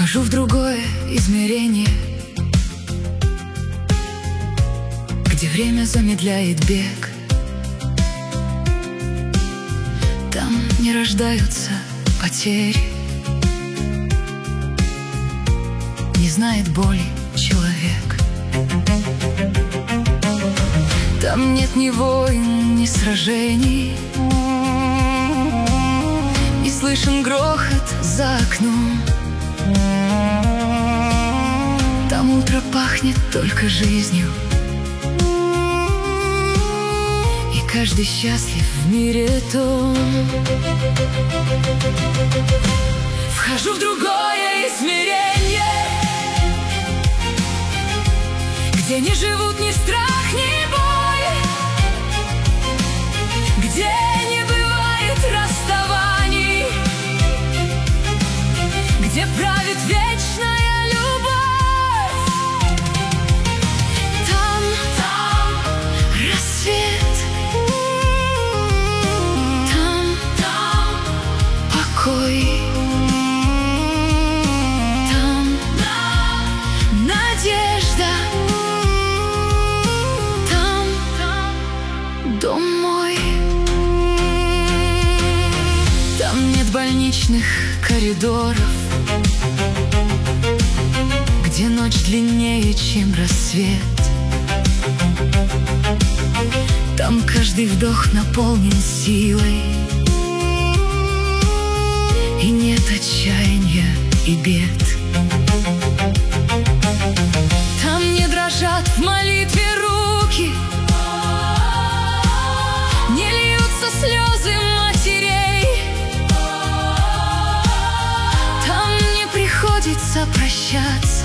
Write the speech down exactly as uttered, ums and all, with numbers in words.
Вхожу в другое измерение, где время замедляет бег. Там не рождаются потери, не знает боли человек. Там нет ни войн, ни сражений, не слышен грохот за окном. Там утро пахнет только жизнью, и каждый счастлив в мире том. Вхожу в другое измерение, где не живут ни страх, ни боль, где не бывает расставаний, где правит вечная любовь. Там, там рассвет, там, там покой, там надежда, там, там дом мой. Там нет больничных коридоров, где ночь длиннее, чем рассвет. Там каждый вдох наполнен силой, и нет отчаяния и бед. Там не дрожат в молитве руки, не льются слезы матерей. Там не приходится прощаться